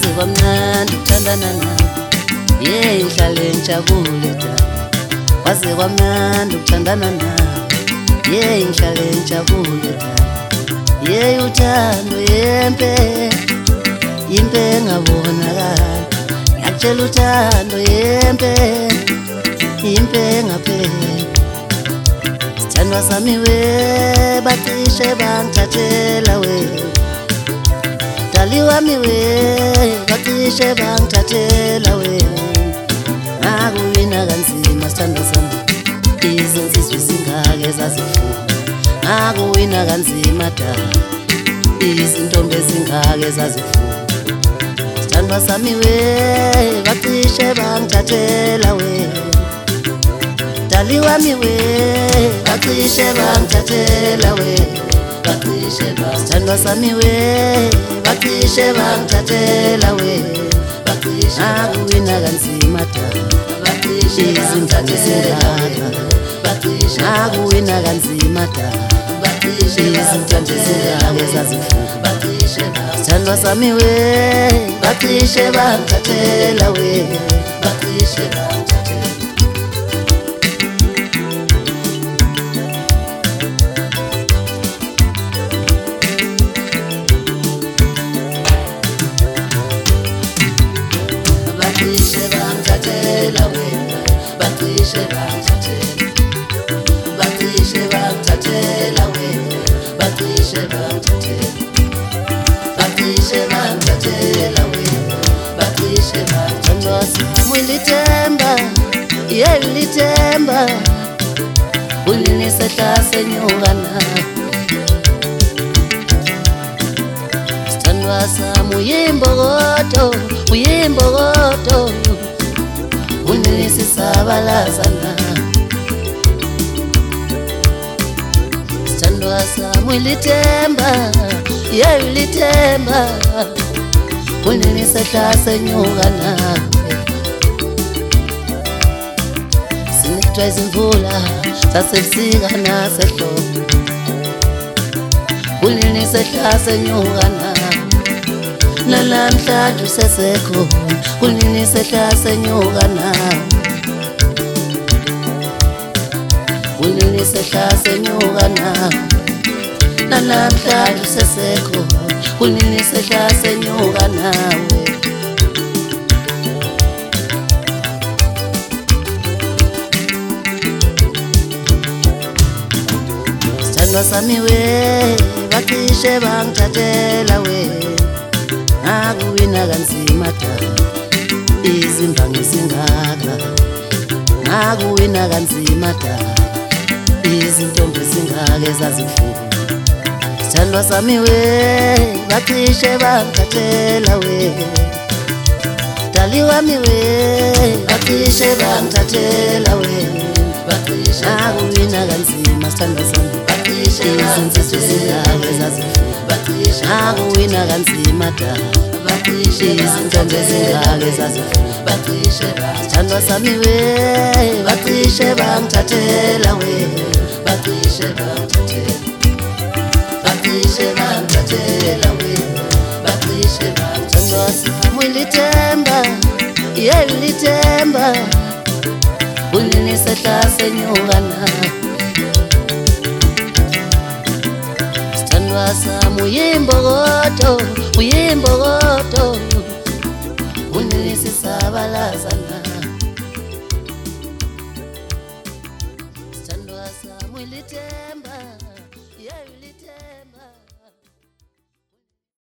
kwaze kwamnandi ukuthandana nawe ngihlale ngijabule dala kwaze kwamnandi ukuthandana nawe ngihlale ngijabule dala uthando yimpe engabonakali ngiyakutshela uthando yimpe engapheli sithandwa sami we bacishe bangithathela we dali wami we bacishe bangithathela we ngakuwina kanzima sithandwa sami izinsizwa zingake zazifuna ngakuwina kanzima dala izintombi ezingake zazifuna sithandwa sami we bacishe bangithathela we dali wami we bacishe bangithathela we sithandwa sami we bacishe bangithathela we ngakuwina kanzima dala izingane zingaka ngakuwina kanzima dala izintombi zingake zazifuna sithandwa sami we bacishe bangithathela we Lithemba ulinisehla senyukana sithandwa sami uyimbokodo ulinisisabalazana sithandwa sami lithemba ulinisehla senyukana izimvula zasebusika nasehlobo ulinisehla senyukana nalamhlanje usesekhona ulinisehla senyukana ulinisehla senyukana nalamhlanje usesekhona ulinisehla senyukana sithandwa sami we bacishe bangithathela we ngakuwina kanzima dala izimbangi zingaka ngakuwina kanzima dala izintombi zingake zazifuna sithandwa sami we bacishe bangithathela we dali wami we bacishe bangithathela we ngakuwina kanzima sithandwa sami izinsizwa zingake zazifuna ngakuwina kanzima dala izintombi ezingake zazifuna sithandwa sami we bacishe bangithathela we sithandwa sami lithemba ulinisehla senyukana sithandwa sami uyimbokodo ulinisisabalazana sithandwa sami lithemba